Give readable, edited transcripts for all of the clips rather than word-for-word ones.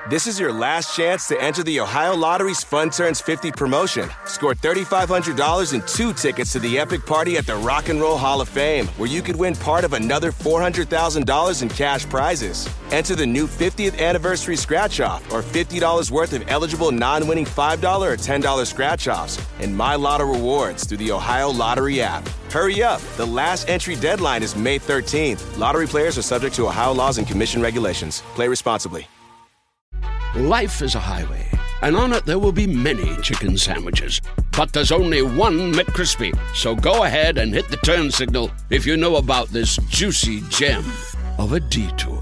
This is your last chance to enter the Ohio Lottery's Fun Turns 50 promotion. Score $3,500 and 2 tickets to the epic party at the Rock and Roll Hall of Fame, where you could win part of another $400,000 in cash prizes. Enter the new 50th anniversary scratch-off or $50 worth of eligible non-winning $5 or $10 scratch-offs and My Lotto rewards through the Ohio Lottery app. Hurry up. The last entry deadline is May 13th. Lottery players are subject to Ohio laws and commission regulations. Play responsibly. Life is a highway, and on it there will be many chicken sandwiches. But there's only one McCrispy. So go ahead and hit the turn signal if you know about this juicy gem of a detour.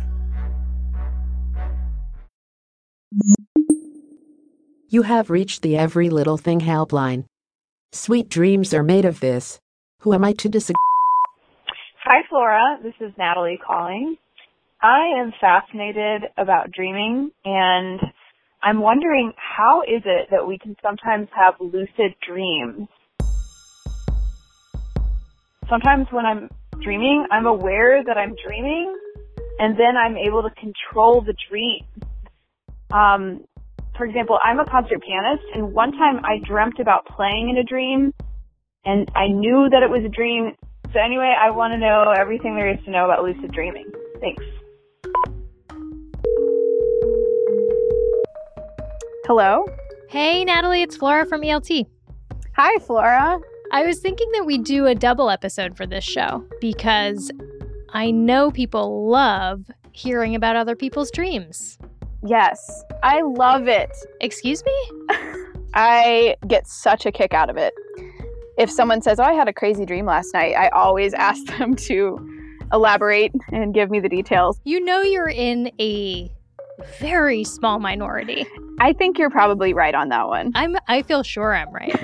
You have reached the Every Little Thing helpline. Sweet dreams are made of this. Who am I to disagree? Hi, Flora. This is Natalie calling. I am fascinated about dreaming, and I'm wondering, how is it that we can sometimes have lucid dreams? Sometimes when I'm dreaming, I'm aware that I'm dreaming, and then I'm able to control the dream. For example, I'm a concert pianist, and one time I dreamt about playing in a dream, and I knew that it was a dream. So anyway, I want to know everything there is to know about lucid dreaming. Thanks. Hello? Hey, Natalie, it's Flora from ELT. Hi, Flora. I was thinking that we do a double episode for this show because I know people love hearing about other people's dreams. Yes, I love it. Excuse me? I get such a kick out of it. If someone says, I had a crazy dream last night, I always ask them to elaborate and give me the details. You know you're in a very small minority. I think you're probably right on that one. I feel sure I'm right.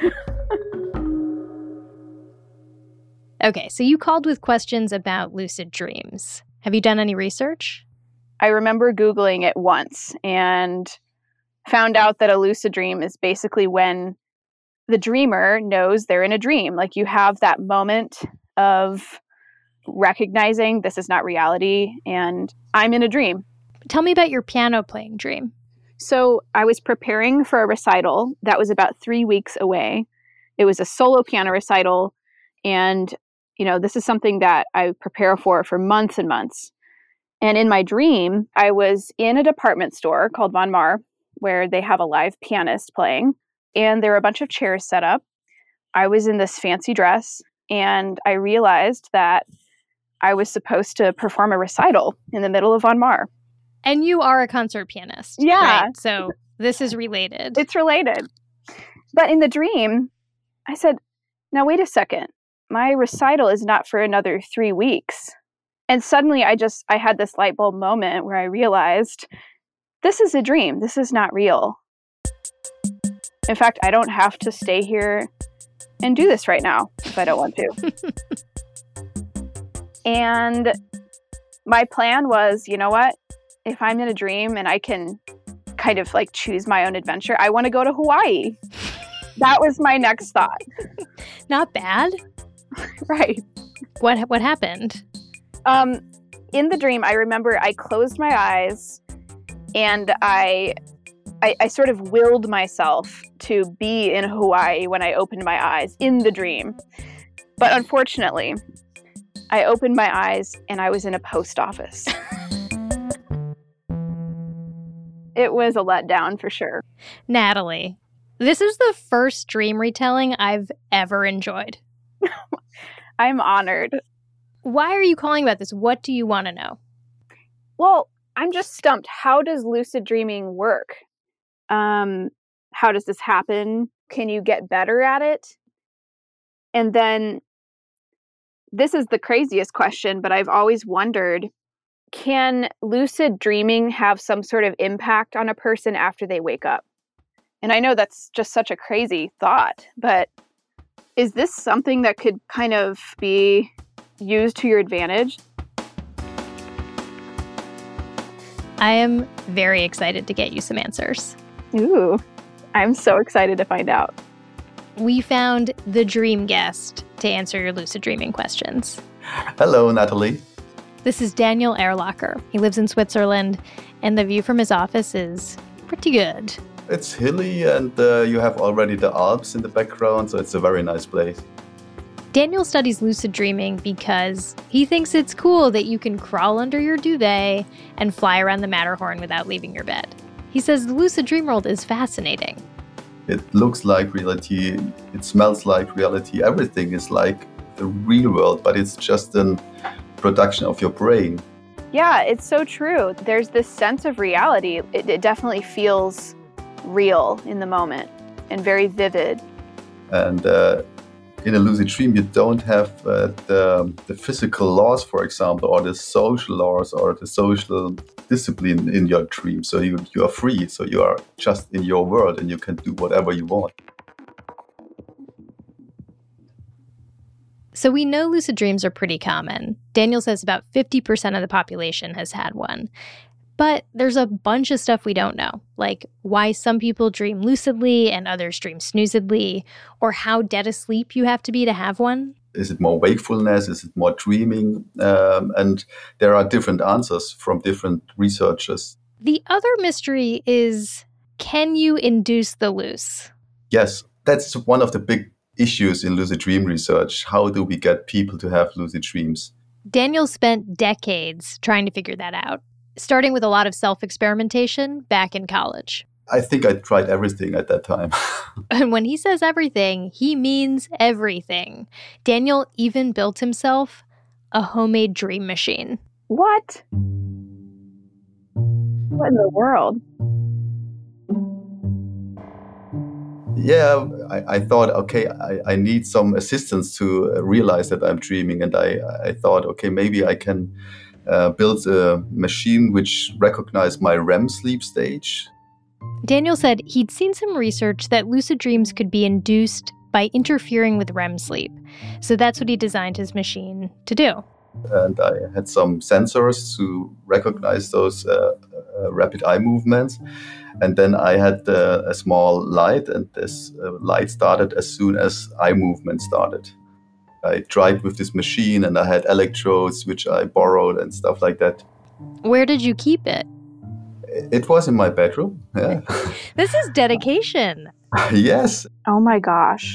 Okay, so you called with questions about lucid dreams. Have you done any research? I remember Googling it once and found out that a lucid dream is basically when the dreamer knows they're in a dream. Like, you have that moment of recognizing this is not reality and I'm in a dream. Tell me about your piano playing dream. So I was preparing for a recital that was about 3 weeks away. It was a solo piano recital. And, this is something that I prepare for months and months. And in my dream, I was in a department store called Von Maur, where they have a live pianist playing. And there were a bunch of chairs set up. I was in this fancy dress, and I realized that I was supposed to perform a recital in the middle of Von Maur. And you are a concert pianist. Yeah. Right? So this is related. It's related. But in the dream, I said, now wait a second. My recital is not for another 3 weeks. And suddenly I had this light bulb moment where I realized this is a dream. This is not real. In fact, I don't have to stay here and do this right now if I don't want to. And my plan was, you know what? If I'm in a dream and I can kind of like choose my own adventure, I want to go to Hawaii. That was my next thought. Not bad. Right. What happened? In the dream, I remember I closed my eyes and I sort of willed myself to be in Hawaii when I opened my eyes in the dream. But unfortunately, I opened my eyes and I was in a post office. It was a letdown for sure. Natalie, this is the first dream retelling I've ever enjoyed. I'm honored. Why are you calling about this? What do you want to know? Well, I'm just stumped. How does lucid dreaming work? How does this happen? Can you get better at it? And then this is the craziest question, but I've always wondered, can lucid dreaming have some sort of impact on a person after they wake up? And I know that's just such a crazy thought, but is this something that could kind of be used to your advantage? I am very excited to get you some answers. Ooh, I'm so excited to find out. We found the dream guest to answer your lucid dreaming questions. Hello, Natalie. This is Daniel Erlacher. He lives in Switzerland, and the view from his office is pretty good. It's hilly, and you have already the Alps in the background, so it's a very nice place. Daniel studies lucid dreaming because he thinks it's cool that you can crawl under your duvet and fly around the Matterhorn without leaving your bed. He says the lucid dream world is fascinating. It looks like reality, it smells like reality, everything is like the real world, but it's just a production of your brain. Yeah, it's so true. There's this sense of reality. It definitely feels real in the moment and very vivid. And in a lucid dream, you don't have the physical laws, for example, or the social laws or the social discipline in your dream. So you are free. So you are just in your world and you can do whatever you want. So we know lucid dreams are pretty common. Daniel says about 50% of the population has had one. But there's a bunch of stuff we don't know, like why some people dream lucidly and others dream snoozedly, or how dead asleep you have to be to have one. Is it more wakefulness? Is it more dreaming? And there are different answers from different researchers. The other mystery is, can you induce the loose? Yes, that's one of the big issues in lucid dream research. How do we get people to have lucid dreams? Daniel spent decades trying to figure that out, starting with a lot of self-experimentation back in college. I think I tried everything at that time. And when he says everything, he means everything. Daniel even built himself a homemade dream machine. What? What in the world? Yeah, I thought, okay, I need some assistance to realize that I'm dreaming. And I thought, okay, maybe I can build a machine which recognizes my REM sleep stage. Daniel said he'd seen some research that lucid dreams could be induced by interfering with REM sleep. So that's what he designed his machine to do. And I had some sensors to recognize those rapid eye movements. And then I had a small light, and this light started as soon as eye movement started. I tried with this machine, and I had electrodes which I borrowed and stuff like that. Where did you keep it? It was in my bedroom. Yeah. This is dedication. Yes. Oh my gosh.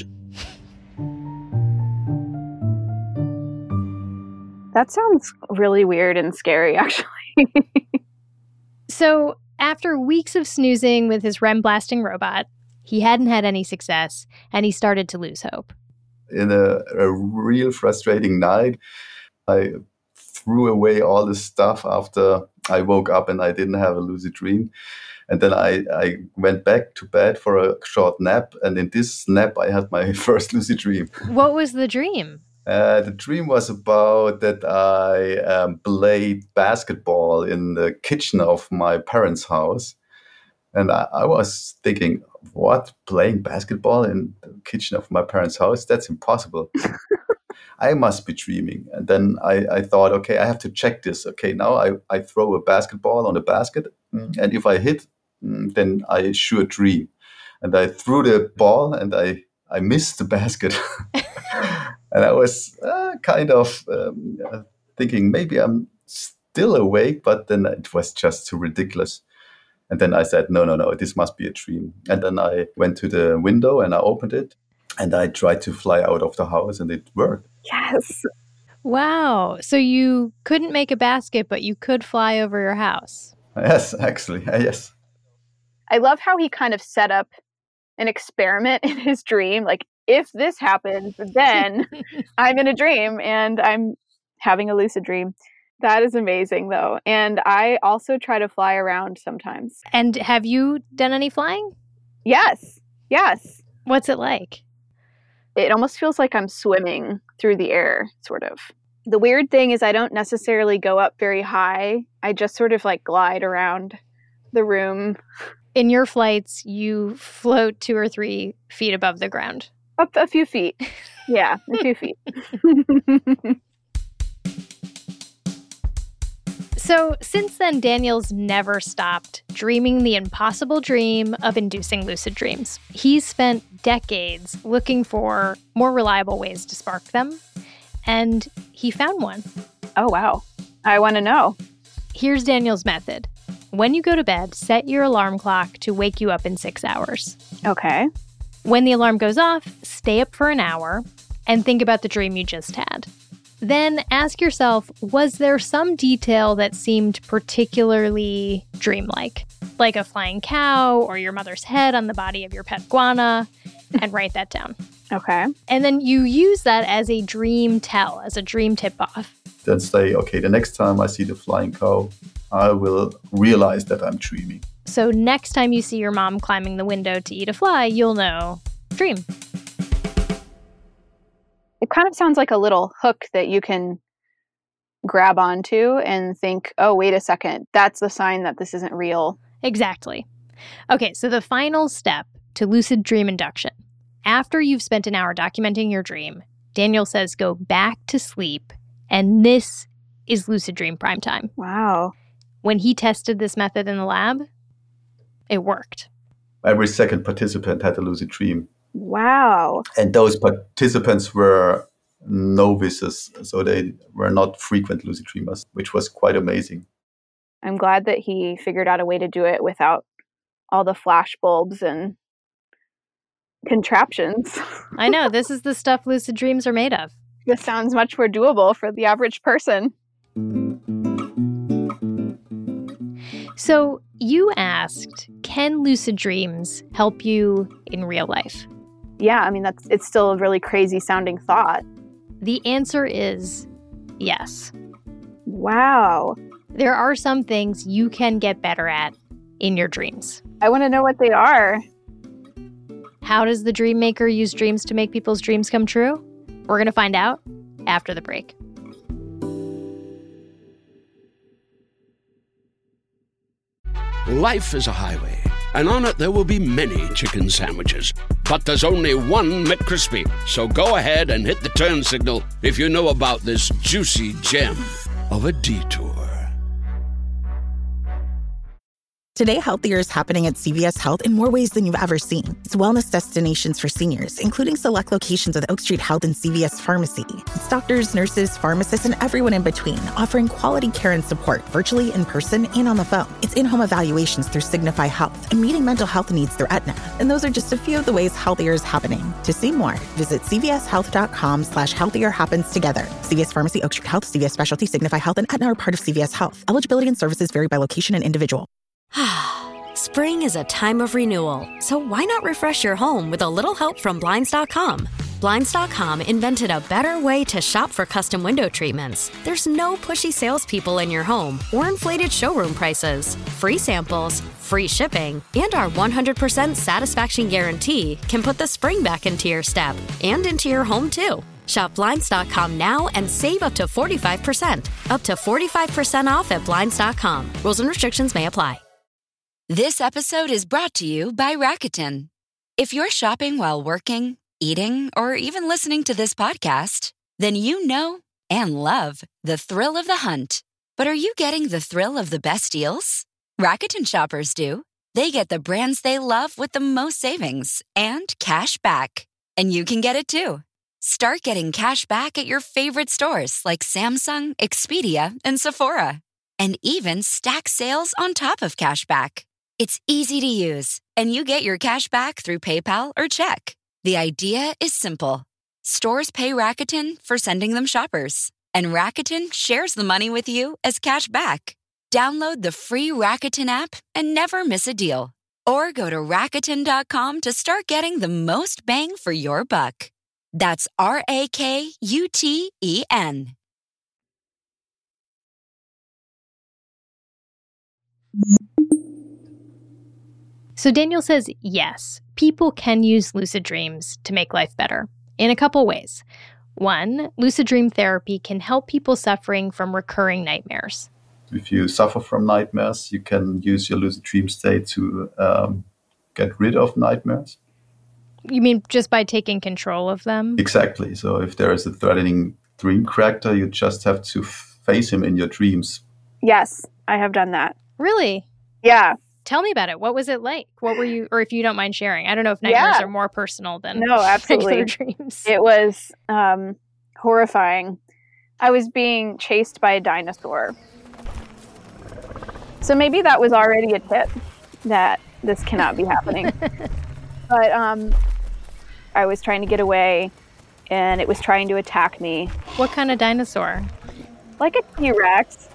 That sounds really weird and scary, actually. So after weeks of snoozing with his REM blasting robot, he hadn't had any success, and he started to lose hope. In a real frustrating night, I threw away all the stuff after I woke up and I didn't have a lucid dream. And then I went back to bed for a short nap. And in this nap, I had my first lucid dream. What was the dream? The dream was about that I played basketball in the kitchen of my parents' house. And I was thinking, what, playing basketball in the kitchen of my parents' house? That's impossible. I must be dreaming. And then I thought, okay, I have to check this. Okay, now I throw a basketball on the basket. And if I hit, then I sure dream. And I threw the ball and I missed the basket. And I was kind of thinking maybe I'm still awake, but then it was just too ridiculous. And then I said, no, this must be a dream. And then I went to the window and I opened it and I tried to fly out of the house and it worked. Yes. Wow. So you couldn't make a basket, but you could fly over your house. Yes, actually. Yes. I love how he kind of set up an experiment in his dream. Like, if this happens, then I'm in a dream and I'm having a lucid dream. That is amazing, though. And I also try to fly around sometimes. And have you done any flying? Yes. What's it like? It almost feels like I'm swimming through the air, sort of. The weird thing is I don't necessarily go up very high. I just sort of like glide around the room. In your flights, you float 2 or 3 feet above the ground. Up a few feet. Yeah, a few feet. So since then, Daniel's never stopped dreaming the impossible dream of inducing lucid dreams. He's spent decades looking for more reliable ways to spark them, and he found one. Oh, wow. I want to know. Here's Daniel's method. When you go to bed, set your alarm clock to wake you up in 6 hours. Okay. When the alarm goes off, stay up for an hour and think about the dream you just had. Then ask yourself, was there some detail that seemed particularly dreamlike? Like a flying cow or your mother's head on the body of your pet iguana, and write that down. Okay. And then you use that as a dream tell, as a dream tip-off. Then say, okay, the next time I see the flying cow, I will realize that I'm dreaming. So next time you see your mom climbing the window to eat a fly, you'll know, dream. It kind of sounds like a little hook that you can grab onto and think, oh, wait a second, that's the sign that this isn't real. Exactly. Okay, so the final step to lucid dream induction. After you've spent an hour documenting your dream, Daniel says go back to sleep, and this is lucid dream prime time. Wow. When he tested this method in the lab, it worked. Every second participant had a lucid dream. Wow. And those participants were novices, so they were not frequent lucid dreamers, which was quite amazing. I'm glad that he figured out a way to do it without all the flash bulbs and contraptions. I know, this is the stuff lucid dreams are made of. This sounds much more doable for the average person. So you asked, can lucid dreams help you in real life? Yeah, I mean, it's still a really crazy sounding thought. The answer is yes. Wow. There are some things you can get better at in your dreams. I want to know what they are. How does the dream maker use dreams to make people's dreams come true? We're going to find out after the break. Life is a highway, and on it there will be many chicken sandwiches. But there's only one McCrispy. So go ahead and hit the turn signal if you know about this juicy gem of a detour. Today, healthier is happening at CVS Health in more ways than you've ever seen. It's wellness destinations for seniors, including select locations with Oak Street Health and CVS Pharmacy. It's doctors, nurses, pharmacists, and everyone in between, offering quality care and support virtually, in person, and on the phone. It's in-home evaluations through Signify Health and meeting mental health needs through Aetna. And those are just a few of the ways healthier is happening. To see more, visit cvshealth.com/healthier happens together. CVS Pharmacy, Oak Street Health, CVS Specialty, Signify Health, and Aetna are part of CVS Health. Eligibility and services vary by location and individual. Spring is a time of renewal, so why not refresh your home with a little help from Blinds.com? Blinds.com invented a better way to shop for custom window treatments. There's no pushy salespeople in your home or inflated showroom prices. Free samples, free shipping, and our 100% satisfaction guarantee can put the spring back into your step and into your home, too. Shop Blinds.com now and save up to 45%. Up to 45% off at Blinds.com. Rules and restrictions may apply. This episode is brought to you by Rakuten. If you're shopping while working, eating, or even listening to this podcast, then you know and love the thrill of the hunt. But are you getting the thrill of the best deals? Rakuten shoppers do. They get the brands they love with the most savings and cash back. And you can get it too. Start getting cash back at your favorite stores like Samsung, Expedia, and Sephora. And even stack sales on top of cash back. It's easy to use, and you get your cash back through PayPal or check. The idea is simple. Stores pay Rakuten for sending them shoppers, and Rakuten shares the money with you as cash back. Download the free Rakuten app and never miss a deal. Or go to Rakuten.com to start getting the most bang for your buck. That's Rakuten. So Daniel says, yes, people can use lucid dreams to make life better in a couple ways. One, lucid dream therapy can help people suffering from recurring nightmares. If you suffer from nightmares, you can use your lucid dream state to get rid of nightmares. You mean just by taking control of them? Exactly. So if there is a threatening dream character, you just have to face him in your dreams. Yes, I have done that. Really? Yeah. Tell me about it. What was it like? What were you, or if you don't mind sharing? I don't know if nightmares are more personal than absolutely. regular dreams. It was horrifying. I was being chased by a dinosaur. So maybe that was already a tip that this cannot be happening. But I was trying to get away, and it was trying to attack me. What kind of dinosaur? Like a T-Rex.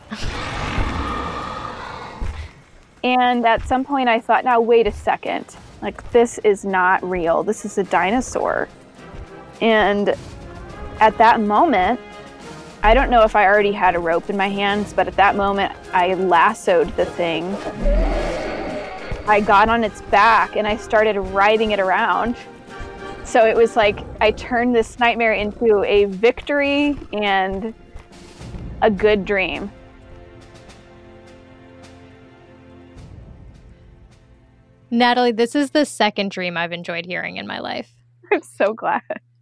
And at some point I thought, now wait a second. Like, this is not real. This is a dinosaur. And at that moment, I don't know if I already had a rope in my hands, but at that moment I lassoed the thing. I got on its back and I started riding it around. So it was like I turned this nightmare into a victory and a good dream. Natalie, this is the second dream I've enjoyed hearing in my life. I'm so glad.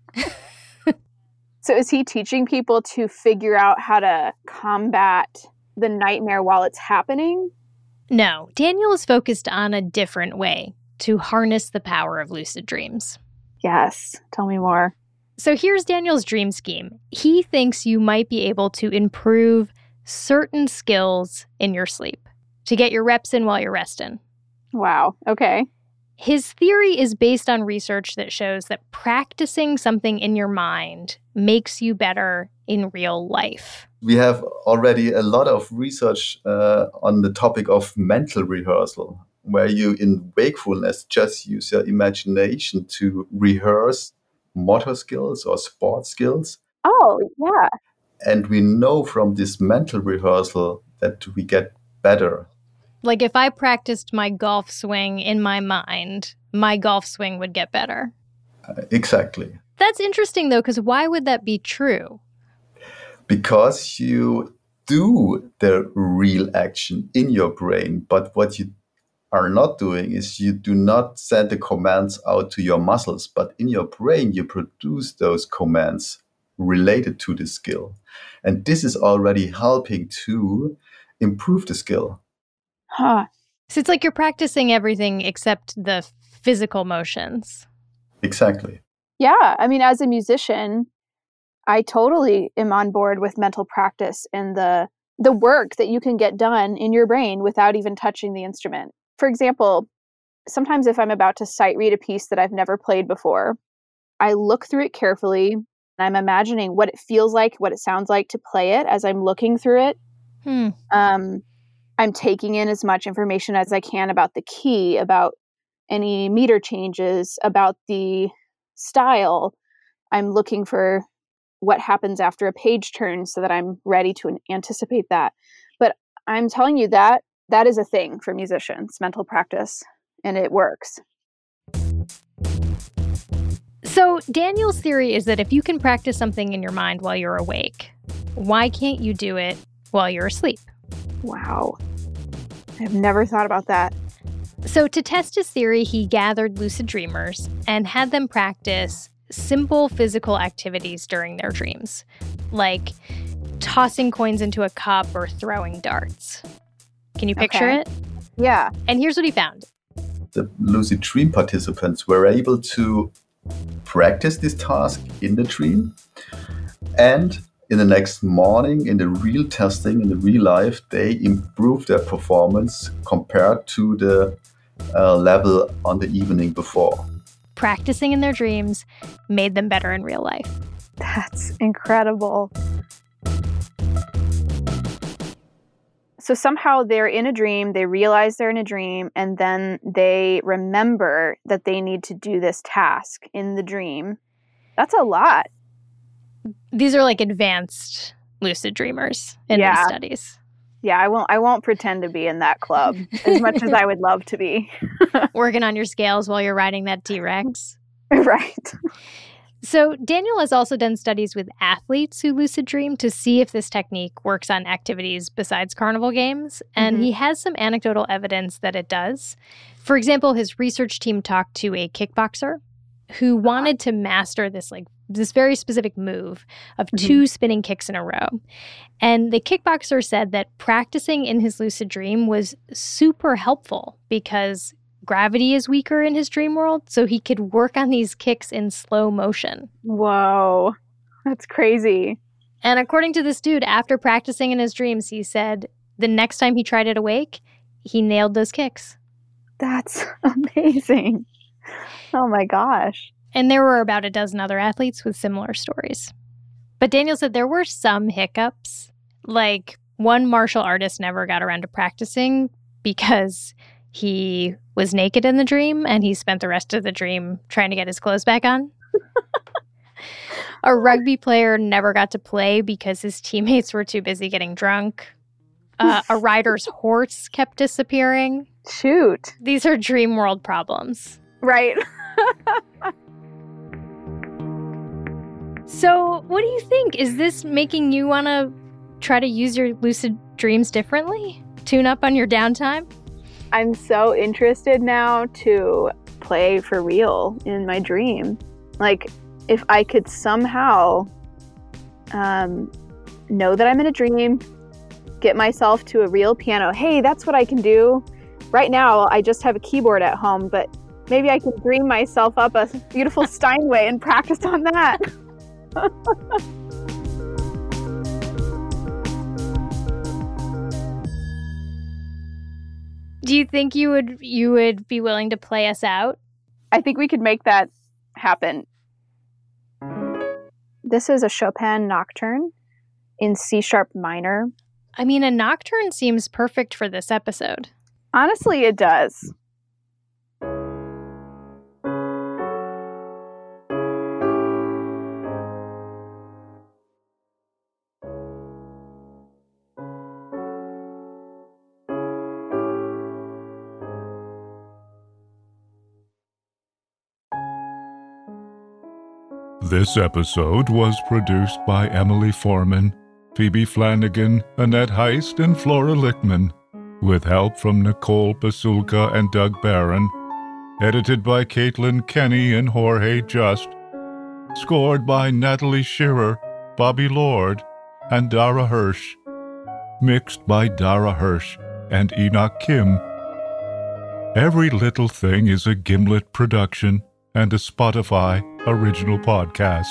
So is he teaching people to figure out how to combat the nightmare while it's happening? No, Daniel is focused on a different way to harness the power of lucid dreams. Yes, tell me more. So here's Daniel's dream scheme. He thinks you might be able to improve certain skills in your sleep to get your reps in while you're resting. Wow, okay. His theory is based on research that shows that practicing something in your mind makes you better in real life. We have already a lot of research on the topic of mental rehearsal, where you in wakefulness just use your imagination to rehearse motor skills or sport skills. Oh, yeah. And we know from this mental rehearsal that we get better. Like if I practiced my golf swing in my mind, my golf swing would get better. Exactly. That's interesting, though, because why would that be true? Because you do the real action in your brain, but what you are not doing is you do not send the commands out to your muscles, but in your brain you produce those commands related to the skill. And this is already helping to improve the skill. Huh. So it's like you're practicing everything except the physical motions. Exactly. Yeah, I mean, as a musician, I totally am on board with mental practice and the work that you can get done in your brain without even touching the instrument. For example, sometimes if I'm about to sight read a piece that I've never played before, I look through it carefully and I'm imagining what it feels like, what it sounds like to play it as I'm looking through it. I'm taking in as much information as I can about the key, about any meter changes, about the style. I'm looking for what happens after a page turns so that I'm ready to anticipate that. But I'm telling you that is a thing for musicians, mental practice, and it works. So Daniel's theory is that if you can practice something in your mind while you're awake, why can't you do it while you're asleep? Wow. I've never thought about that. So to test his theory, he gathered lucid dreamers and had them practice simple physical activities during their dreams, like tossing coins into a cup or throwing darts. Can you picture it? Yeah. And here's what he found. The lucid dream participants were able to practice this task in the dream, and in the next morning, in the real testing, in the real life, they improved their performance compared to the level on the evening before. Practicing in their dreams made them better in real life. That's incredible. So somehow they're in a dream, they realize they're in a dream, and then they remember that they need to do this task in the dream. That's a lot. These are like advanced lucid dreamers in these studies. Yeah, I won't pretend to be in that club as much as I would love to be. Working on your scales while you're riding that T-Rex. Right. So Daniel has also done studies with athletes who lucid dream to see if this technique works on activities besides carnival games. And he has some anecdotal evidence that it does. For example, his research team talked to a kickboxer who wanted to master this very specific move of 2 spinning kicks in a row. And the kickboxer said that practicing in his lucid dream was super helpful because gravity is weaker in his dream world, so he could work on these kicks in slow motion. Whoa, that's crazy. And according to this dude, after practicing in his dreams, he said the next time he tried it awake, he nailed those kicks. That's amazing. Oh my gosh. And there were about a dozen other athletes with similar stories. But Daniel said there were some hiccups. Like one martial artist never got around to practicing because he was naked in the dream and he spent the rest of the dream trying to get his clothes back on. A rugby player never got to play because his teammates were too busy getting drunk. A rider's horse kept disappearing. Shoot. These are dream world problems. Right. So, what do you think? Is this making you want to try to use your lucid dreams differently? Tune up on your downtime? I'm so interested now to play for real in my dream. Like, if I could somehow know that I'm in a dream, get myself to a real piano. Hey, that's what I can do. Right now, I just have a keyboard at home, but maybe I can dream myself up a beautiful Steinway and practice on that. Do you think you would be willing to play us out? I think we could make that happen. This is a Chopin nocturne in C sharp minor. I mean, a nocturne seems perfect for this episode. Honestly, it does. This episode was produced by Emily Foreman, Phoebe Flanagan, Annette Heist, and Flora Lichtman, with help from Nicole Pasulka and Doug Barron. Edited by Caitlin Kenny and Jorge Just. Scored by Natalie Shearer, Bobby Lord, and Dara Hirsch. Mixed by Dara Hirsch and Enoch Kim. Every Little Thing is a Gimlet production and a Spotify original podcast.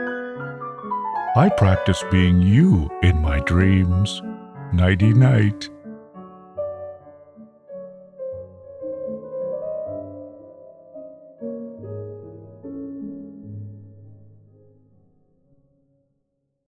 I practice being you in my dreams. Nighty-night.